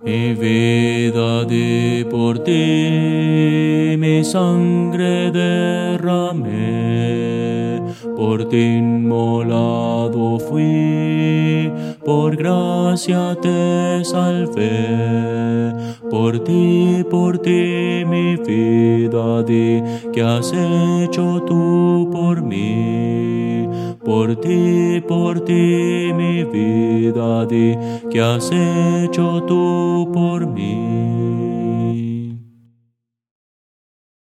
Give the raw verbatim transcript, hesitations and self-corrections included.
Mi vida di por ti, mi sangre derramé, por ti inmolado fui, por gracia te salvé. Por ti, por ti mi vida di, ¿qué has hecho tú por mí? Por ti, por ti mi vida di, ¿qué has hecho tú por mí?